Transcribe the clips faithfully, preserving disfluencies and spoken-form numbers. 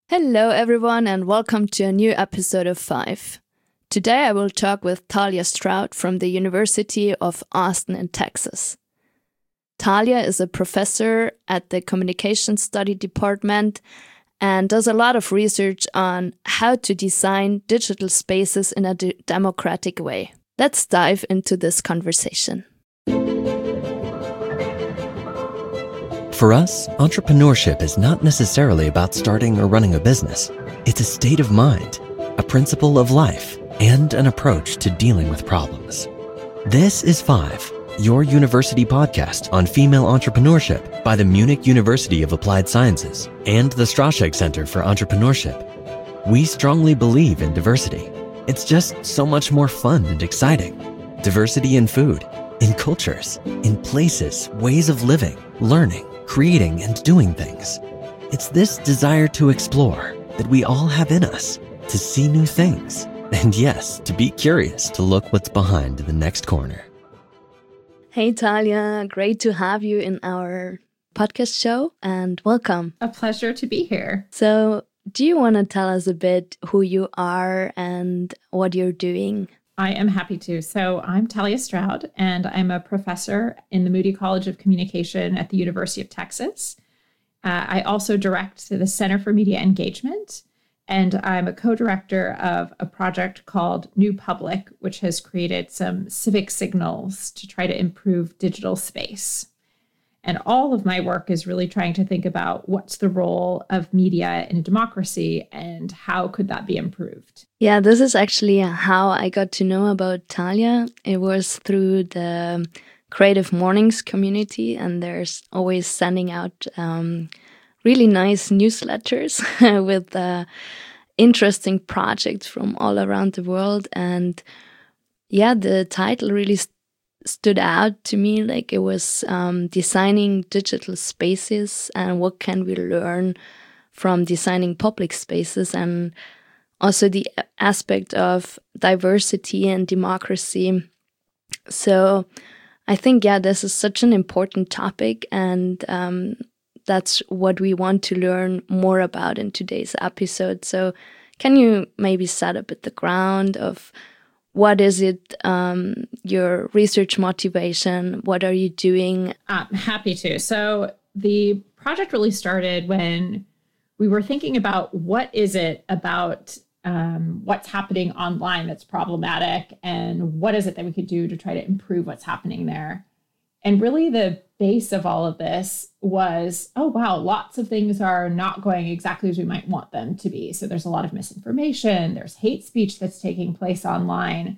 Hello everyone and welcome to a new episode of Five. Today I will talk with Talia Stroud from the University of Austin in Texas. Talia is a professor at the Communication Study Department and does a lot of research on how to design digital spaces in a de- democratic way. Let's dive into this conversation. For us, entrepreneurship is not necessarily about starting or running a business. It's a state of mind, a principle of life, and an approach to dealing with problems. This is Five, your university podcast on female entrepreneurship by the Munich University of Applied Sciences and the Straschek Center for Entrepreneurship. We strongly believe in diversity. It's just so much more fun and exciting. Diversity in food, in cultures, in places, ways of living, learning, creating and doing things. It's this desire to explore that we all have in us, to see new things, and yes, to be curious to look what's behind the next corner. Hey Talia, great to have you in our podcast show and welcome. A pleasure to be here. So, do you want to tell us a bit who you are and what you're doing? I am happy to. So I'm Talia Stroud, and I'm a professor in the Moody College of Communication at the University of Texas. Uh, I also direct the Center for Media Engagement, and I'm a co-director of a project called New Public, which has created some civic signals to try to improve digital space. And all of my work is really trying to think about what's the role of media in a democracy and how could that be improved. Yeah, this is actually how I got to know about Talia. It was through the Creative Mornings community, and there's always sending out um, really nice newsletters with uh, interesting projects from all around the world. And yeah, the title really st- stood out to me, like it was um, designing digital spaces and what can we learn from designing public spaces, and also the aspect of diversity and democracy. So I think, yeah, this is such an important topic, and um, that's what we want to learn more about in today's episode. So can you maybe set up at the ground of what is it, um, your research motivation? What are you doing? I'm happy to. So the project really started when we were thinking about what is it about um, what's happening online that's problematic, and what is it that we could do to try to improve what's happening there. And really the base of all of this was, oh, wow, lots of things are not going exactly as we might want them to be. So there's a lot of misinformation, there's hate speech that's taking place online.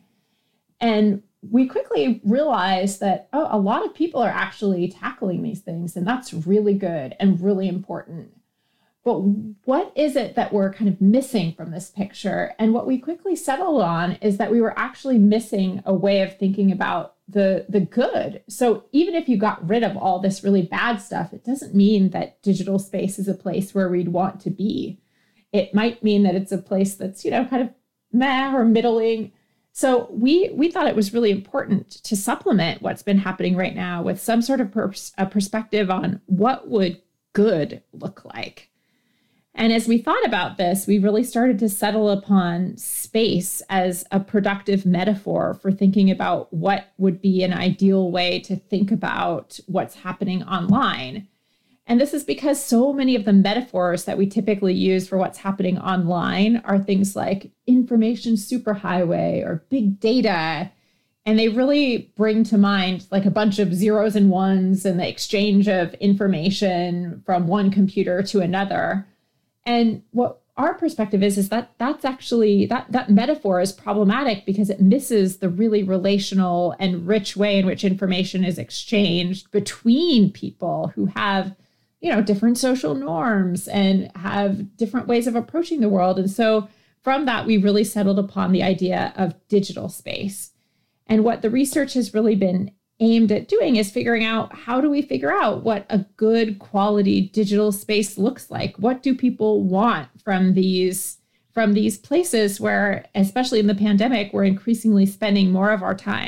And we quickly realized that, oh, a lot of people are actually tackling these things, and that's really good and really important. But what is it that we're kind of missing from this picture? And what we quickly settled on is that we were actually missing a way of thinking about the, the good. So even if you got rid of all this really bad stuff, it doesn't mean that digital space is a place where we'd want to be. It might mean that it's a place that's, you know, kind of meh or middling. So we we thought it was really important to supplement what's been happening right now with some sort of pers- a perspective on what would good look like. And as we thought about this, we really started to settle upon space as a productive metaphor for thinking about what would be an ideal way to think about what's happening online. And this is because so many of the metaphors that we typically use for what's happening online are things like information superhighway or big data. And they really bring to mind like a bunch of zeros and ones and the exchange of information from one computer to another. And what our perspective is, is that that's actually, that, that metaphor is problematic because it misses the really relational and rich way in which information is exchanged between people who have, you know, different social norms and have different ways of approaching the world. And so from that, we really settled upon the idea of digital space. And what the research has really been aimed at doing is figuring out, how do we figure out what a good quality digital space looks like? What do people want from these, from these places where, especially in the pandemic, we're increasingly spending more of our time?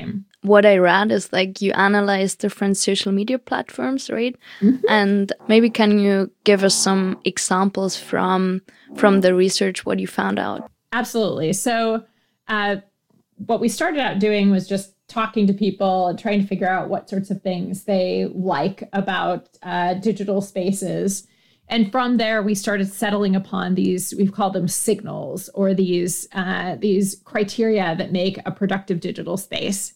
what I read is like you analyze different social media platforms, right? Mm-hmm. And maybe can you give us some examples from from the research, what you found out? Absolutely. So uh, what we started out doing was just talking to people and trying to figure out what sorts of things they like about uh, digital spaces. And from there, we started settling upon these, we've called them signals, or these uh, these criteria that make a productive digital space.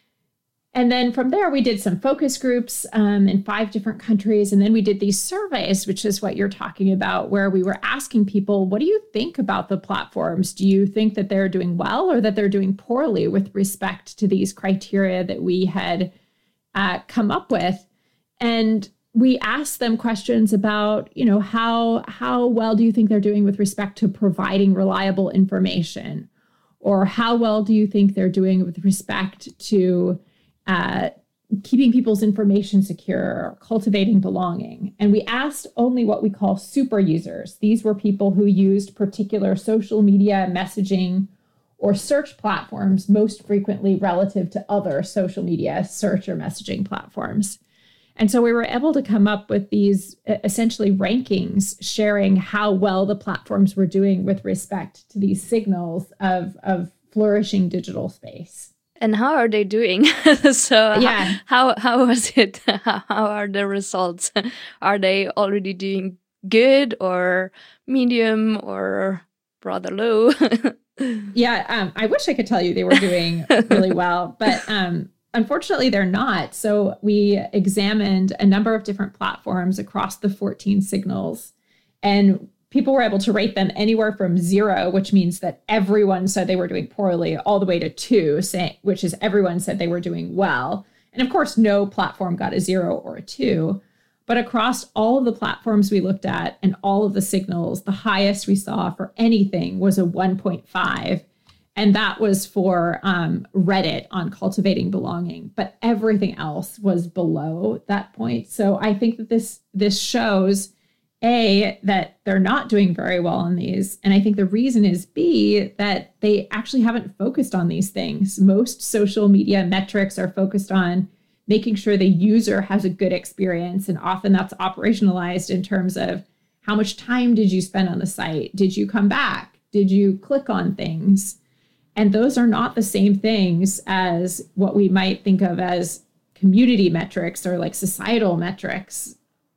And then from there, we did some focus groups um, in five different countries. And then we did these surveys, which is what you're talking about, where we were asking people, what do you think about the platforms? Do you think that they're doing well or that they're doing poorly with respect to these criteria that we had uh, come up with? And we asked them questions about, you know, how, how well do you think they're doing with respect to providing reliable information? Or how well do you think they're doing with respect to Uh, keeping people's information secure, cultivating belonging? And we asked only what we call super users. These were people who used particular social media messaging or search platforms most frequently relative to other social media search or messaging platforms. And so we were able to come up with these essentially rankings sharing how well the platforms were doing with respect to these signals of, of flourishing digital space. And how are they doing? So yeah. how how was it? How are the results? Are they already doing good or medium or rather low? yeah, um, I wish I could tell you they were doing really well, but um, unfortunately they're not. So we examined a number of different platforms across the fourteen signals, and people were able to rate them anywhere from zero, which means that everyone said they were doing poorly, all the way to two, say, which is everyone said they were doing well. And of course, no platform got a zero or a two. But across all of the platforms we looked at and all of the signals, the highest we saw for anything was a one point five. And that was for um, Reddit on cultivating belonging. But everything else was below that point. So I think that this this shows A, that they're not doing very well on these. And I think the reason is B, that they actually haven't focused on these things. Most social media metrics are focused on making sure the user has a good experience. And often that's operationalized in terms of how much time did you spend on the site? Did you come back? Did you click on things? And those are not the same things as what we might think of as community metrics or like societal metrics.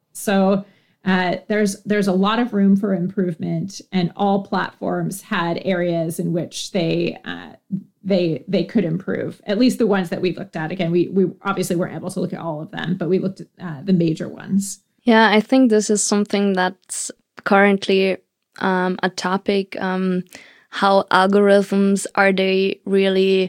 So Uh, there's there's a lot of room for improvement, and all platforms had areas in which they uh, they they could improve. At least the ones that we looked at. Again, we we obviously weren't able to look at all of them, but we looked at uh, the major ones. Yeah, I think this is something that's currently um, a topic. Um, how algorithms, are they really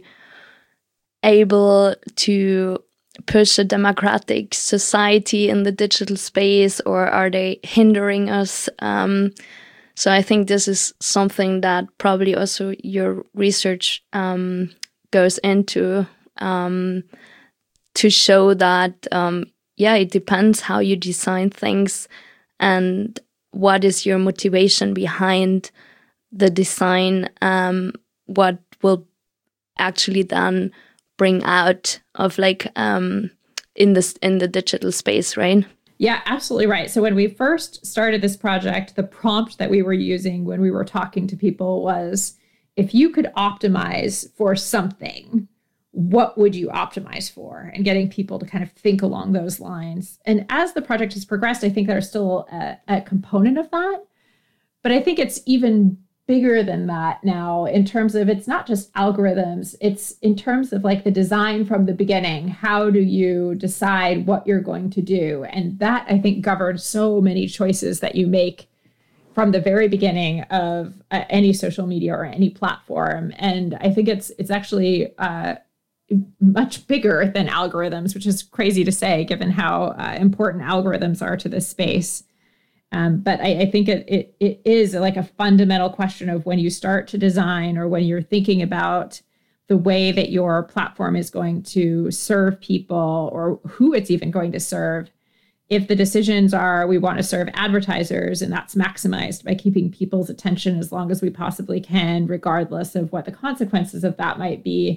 able to push a democratic society in the digital space, or are they hindering us? Um, so I think this is something that probably also your research um, goes into um, to show that, um, yeah, it depends how you design things and what is your motivation behind the design, um, what will actually then bring out of like um in this in the digital space, right? Yeah, absolutely right. So when we first started this project, the prompt that we were using when we were talking to people was, if you could optimize for something, what would you optimize for? And getting people to kind of think along those lines. And as the project has progressed, I think there's still a, a component of that, but I think it's even bigger than that now, in terms of, it's not just algorithms, it's in terms of like the design from the beginning. How do you decide what you're going to do? And that, I think, governs so many choices that you make from the very beginning of uh, any social media or any platform. And I think it's it's actually uh, much bigger than algorithms, which is crazy to say given how uh, important algorithms are to this space. Um, but I, I think it, it it is like a fundamental question of when you start to design, or when you're thinking about the way that your platform is going to serve people, or who it's even going to serve. If the decisions are, we want to serve advertisers, and that's maximized by keeping people's attention as long as we possibly can, regardless of what the consequences of that might be,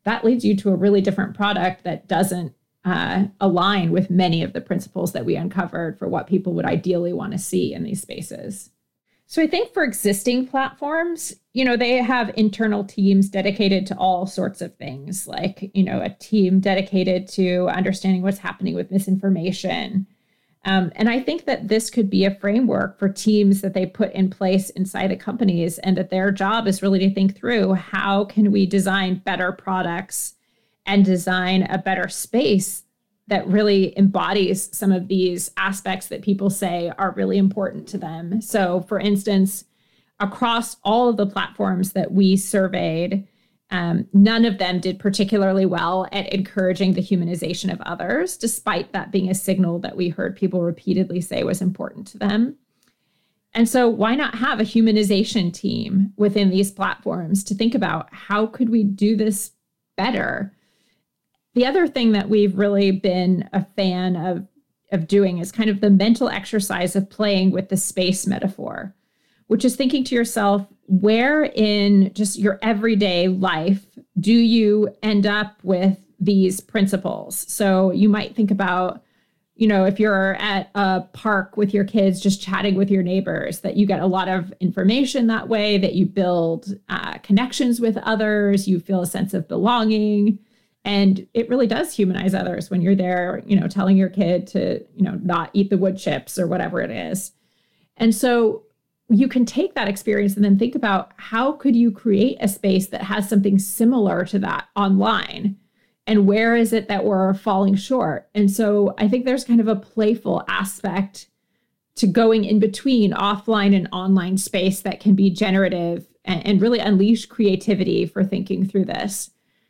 that leads you to a really different product that doesn't uh, align with many of the principles that we uncovered for what people would ideally want to see in these spaces. So I think for existing platforms, you know, they have internal teams dedicated to all sorts of things, like, you know, a team dedicated to understanding what's happening with misinformation. Um, and I think that this could be a framework for teams that they put in place inside the companies, and that their job is really to think through, how can we design better products and design a better space that really embodies some of these aspects that people say are really important to them. So for instance, across all of the platforms that we surveyed, um, none of them did particularly well at encouraging the humanization of others, despite that being a signal that we heard people repeatedly say was important to them. And so why not have a humanization team within these platforms to think about, how could we do this better? The other thing that we've really been a fan of, of doing is kind of the mental exercise of playing with the space metaphor, which is thinking to yourself, where in just your everyday life do you end up with these principles? So you might think about, you know, if you're at a park with your kids, just chatting with your neighbors, that you get a lot of information that way, that you build uh, connections with others, you feel a sense of belonging. And it really does humanize others when you're there, you know, telling your kid to, you know, not eat the wood chips or whatever it is. And so you can take that experience and then think about, how could you create a space that has something similar to that online? And where is it that we're falling short? And so I think there's kind of a playful aspect to going in between offline and online space that can be generative and, and really unleash creativity for thinking through this.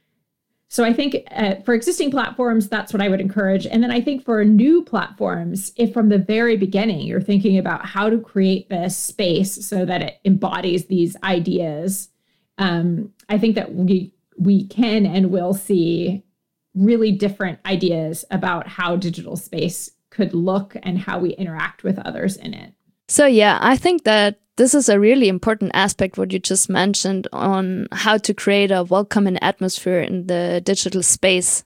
So I think uh, for existing platforms, that's what I would encourage. And then I think for new platforms, if from the very beginning you're thinking about how to create this space so that it embodies these ideas, um, I think that we we can and will see really different ideas about how digital space could look and how we interact with others in it. So yeah, I think that this is a really important aspect, what you just mentioned, on how to create a welcoming atmosphere in the digital space.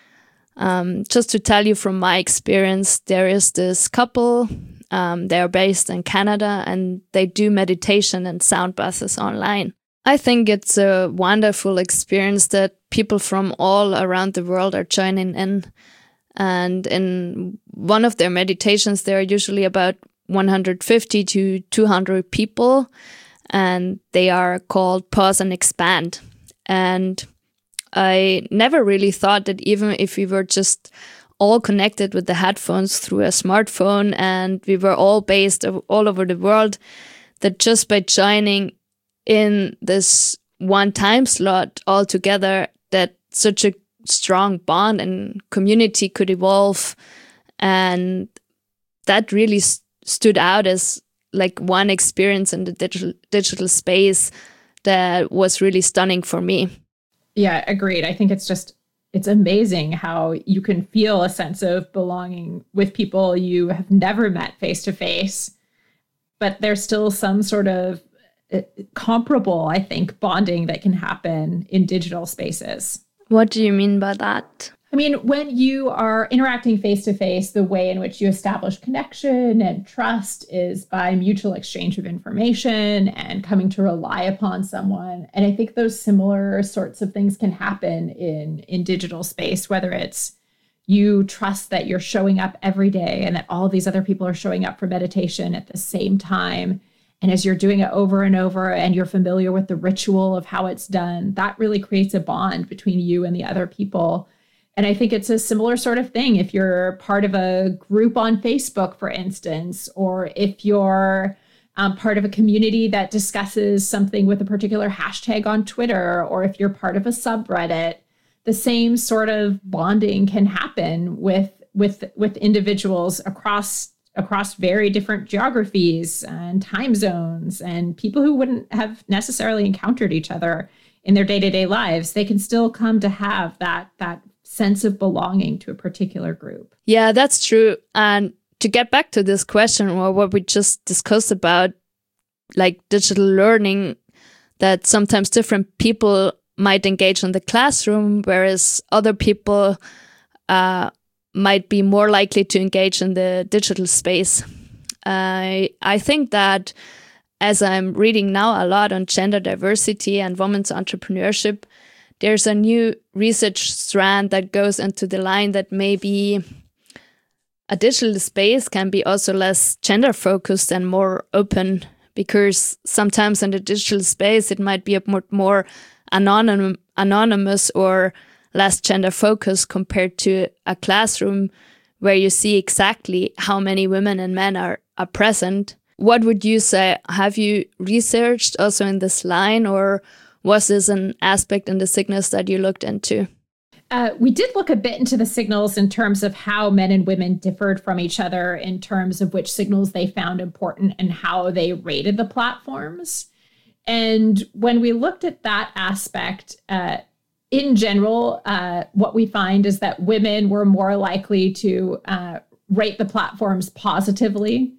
Um, just to tell you from my experience, there is this couple, um, they're based in Canada, and they do meditation and sound baths online. I think it's a wonderful experience that people from all around the world are joining in. And in one of their meditations, there are usually about one hundred fifty to two hundred people, and they are called Pause and Expand. And I never really thought that even if we were just all connected with the headphones through a smartphone and we were all based all over the world, that just by joining in this one time slot all together, that such a strong bond and community could evolve. And that really st- stood out as like one experience in the digital digital space that was really stunning for me. Yeah, agreed. I think it's just, it's amazing how you can feel a sense of belonging with people you have never met face to face, but there's still some sort of comparable, I think, bonding that can happen in digital spaces. What do you mean by that? I mean, when you are interacting face-to-face, the way in which you establish connection and trust is by mutual exchange of information and coming to rely upon someone. And I think those similar sorts of things can happen in, in digital space, whether it's you trust that you're showing up every day and that all of these other people are showing up for meditation at the same time. And as you're doing it over and over and you're familiar with the ritual of how it's done, that really creates a bond between you and the other people. And I think it's a similar sort of thing if you're part of a group on Facebook, for instance, or if you're um, part of a community that discusses something with a particular hashtag on Twitter, or if you're part of a subreddit, the same sort of bonding can happen with with with individuals across across very different geographies and time zones, and people who wouldn't have necessarily encountered each other in their day-to-day lives. They can still come to have that that sense of belonging to a particular group. Yeah, that's true. And to get back to this question, or what we just discussed about, like digital learning, that sometimes different people might engage in the classroom, whereas other people uh, might be more likely to engage in the digital space. Uh, I think that as I'm reading now a lot on gender diversity and women's entrepreneurship, there's a new research strand that goes into the line that maybe a digital space can be also less gender focused and more open, because sometimes in the digital space it might be a more, more anonym, anonymous or less gender focused compared to a classroom where you see exactly how many women and men are, are present. What would you say? Have you researched also in this line, or was this an aspect in the signals that you looked into? Uh, we did look a bit into the signals in terms of how men and women differed from each other in terms of which signals they found important and how they rated the platforms. And when we looked at that aspect, uh, in general, uh, what we find is that women were more likely to uh, rate the platforms positively.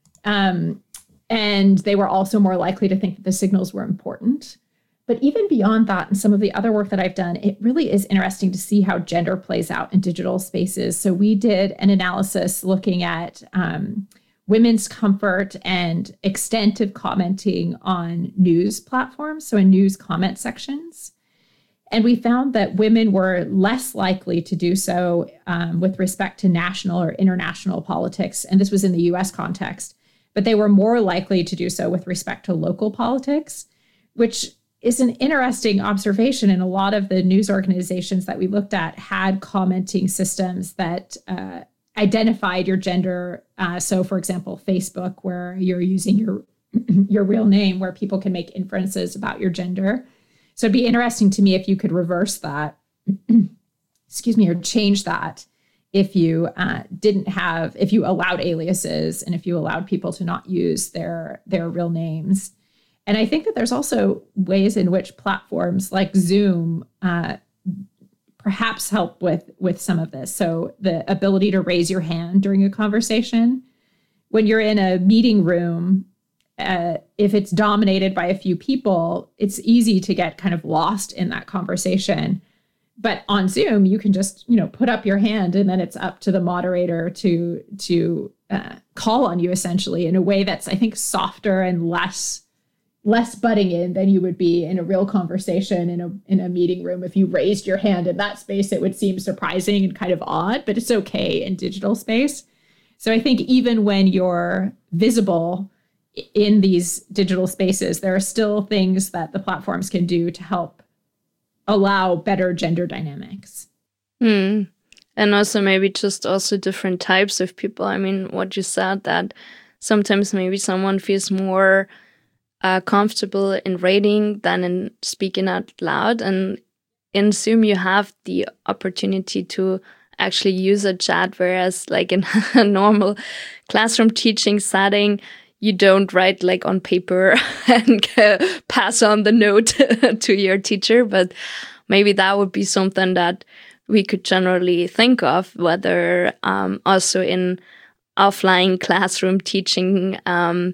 Um, and they were also more likely to think that the signals were important. But even beyond that, and some of the other work that I've done, it really is interesting to see how gender plays out in digital spaces. So we did an analysis looking at um, women's comfort and extent of commenting on news platforms, so in news comment sections. And we found that women were less likely to do so um, with respect to national or international politics. And this was in the U S context, but they were more likely to do so with respect to local politics, which is an interesting observation. And a lot of the news organizations that we looked at had commenting systems that uh, identified your gender. Uh, so, for example, Facebook, where you're using your your real name, where people can make inferences about your gender. So it'd be interesting to me if you could reverse that, excuse me, or change that if you uh, didn't have, if you allowed aliases and if you allowed people to not use their their real names. And I think that there's also ways in which platforms like Zoom uh, perhaps help with, with some of this. So the ability to raise your hand during a conversation. When you're in a meeting room, uh, if it's dominated by a few people, it's easy to get kind of lost in that conversation. But on Zoom, you can just, you know, put up your hand and then it's up to the moderator to, to uh, call on you essentially in a way that's, I think, softer and less less butting in than you would be in a real conversation in a in a meeting room. If you raised your hand in that space, it would seem surprising and kind of odd, but it's okay in digital space. So I think even when you're visible in these digital spaces, there are still things that the platforms can do to help allow better gender dynamics. Hmm. And also maybe just also different types of people. I mean, what you said, that sometimes maybe someone feels more Uh, comfortable in rating than in speaking out loud. And in Zoom, you have the opportunity to actually use a chat, whereas like in a normal classroom teaching setting, you don't write like on paper and uh, pass on the note to your teacher. But maybe that would be something that we could generally think of, whether um, also in offline classroom teaching, um,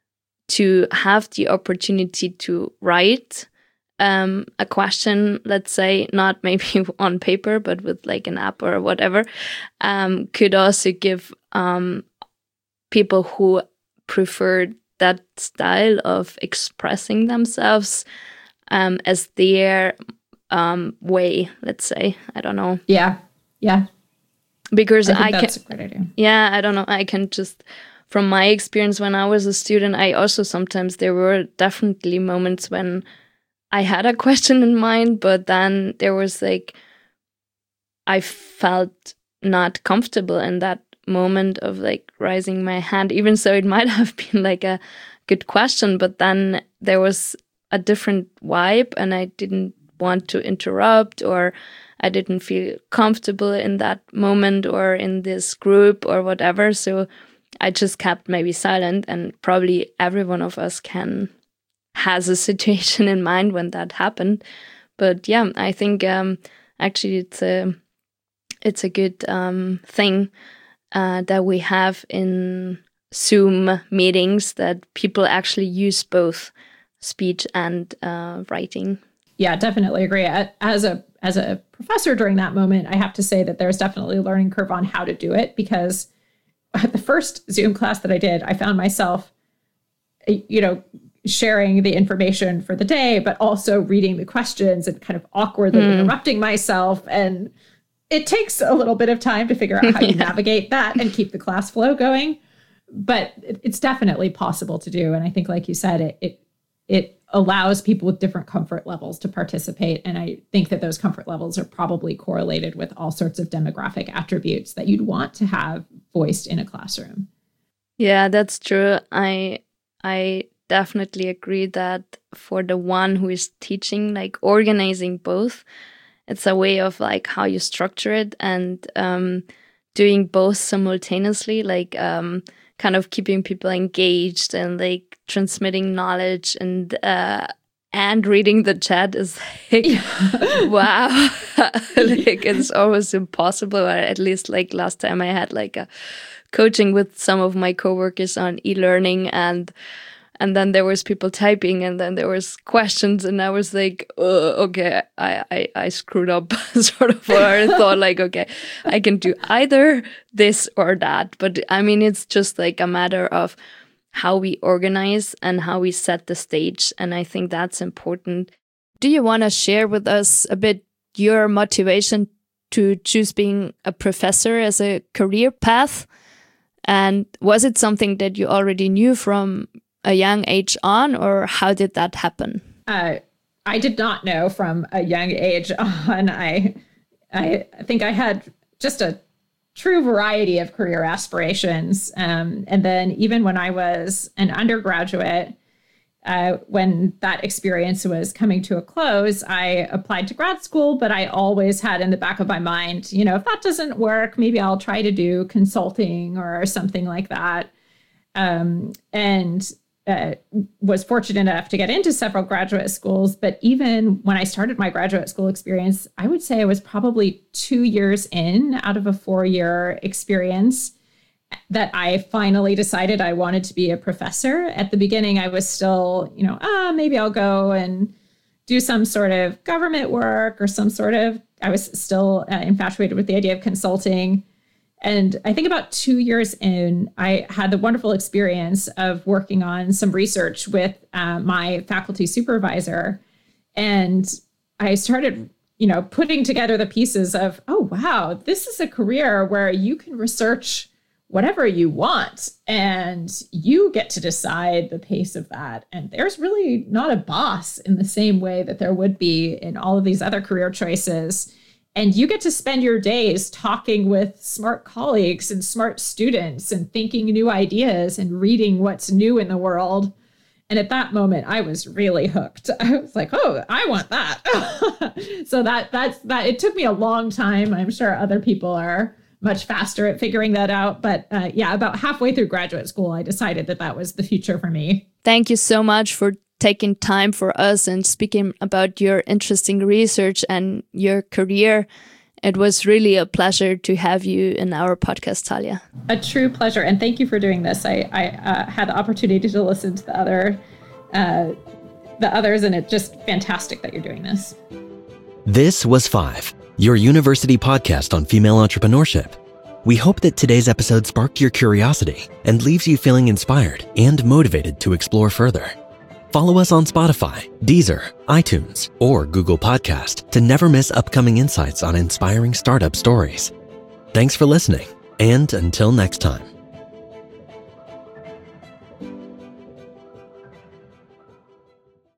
to have the opportunity to write um, a question, let's say, not maybe on paper, but with like an app or whatever, um, could also give um, people who prefer that style of expressing themselves um, as their um, way, let's say. I don't know. Yeah, yeah. Because I think I that's can, a great idea. Yeah, I don't know. I can just... From my experience when I was a student, I also sometimes, there were definitely moments when I had a question in mind, but then there was like, I felt not comfortable in that moment of like raising my hand, even so it might have been like a good question, but then there was a different vibe and I didn't want to interrupt, or I didn't feel comfortable in that moment or in this group or whatever. So I just kept maybe silent, and probably every one of us can has a situation in mind when that happened. But yeah, I think um, actually it's a it's a good um, thing uh, that we have in Zoom meetings, that people actually use both speech and uh, writing. Yeah, definitely agree. As a as a professor during that moment, I have to say that there's definitely a learning curve on how to do it, because at the first Zoom class that I did, I found myself, you know, sharing the information for the day, but also reading the questions and kind of awkwardly mm. interrupting myself. And it takes a little bit of time to figure out how you yeah. navigate that and keep the class flow going. But it's definitely possible to do. And I think, like you said, it it it allows people with different comfort levels to participate. And I think that those comfort levels are probably correlated with all sorts of demographic attributes that you'd want to have voiced in a classroom. Yeah, that's true. I I definitely agree that for the one who is teaching, like organizing both, it's a way of like how you structure it and um, doing both simultaneously, like um, kind of keeping people engaged and like transmitting knowledge and uh, and reading the chat is like, yeah. wow, like it's almost impossible. Or at least like last time I had like a coaching with some of my coworkers on e-learning, and and then there was people typing, and then there was questions, and I was like, oh, okay, I, I, I screwed up, sort of. Or I thought like, okay, I can do either this or that. But I mean, it's just like a matter of how we organize and how we set the stage. And I think that's important. Do you want to share with us a bit your motivation to choose being a professor as a career path? And was it something that you already knew from a young age on, or how did that happen? Uh, I did not know from a young age on. I, I think I had just a true variety of career aspirations. Um, and then even when I was an undergraduate, uh, when that experience was coming to a close, I applied to grad school, but I always had in the back of my mind, you know, if that doesn't work, maybe I'll try to do consulting or something like that. Um, and Uh, was fortunate enough to get into several graduate schools. But even when I started my graduate school experience, I would say I was probably two years in out of a four-year experience that I finally decided I wanted to be a professor. At the beginning, I was still, you know, ah, maybe I'll go and do some sort of government work or some sort of, I was still uh, infatuated with the idea of consulting. And I think about two years in, I had the wonderful experience of working on some research with uh, my faculty supervisor. And I started, you know, putting together the pieces of, oh, wow, this is a career where you can research whatever you want and you get to decide the pace of that. And there's really not a boss in the same way that there would be in all of these other career choices. And you get to spend your days talking with smart colleagues and smart students and thinking new ideas and reading what's new in the world. And at that moment, I was really hooked. I was like, oh, I want that. So that that's that. It took me a long time. I'm sure other people are much faster at figuring that out. But uh, yeah, about halfway through graduate school, I decided that that was the future for me. Thank you so much for taking time for us and speaking about your interesting research and your career. It was really a pleasure to have you in our podcast, Talia. A true pleasure. And thank you for doing this. I, I uh, had the opportunity to listen to the other, uh, the others, and it's just fantastic that you're doing this. This was Five, your university podcast on female entrepreneurship. We hope that today's episode sparked your curiosity and leaves you feeling inspired and motivated to explore further. Follow us on Spotify, Deezer, iTunes, or Google Podcast to never miss upcoming insights on inspiring startup stories. Thanks for listening, and until next time.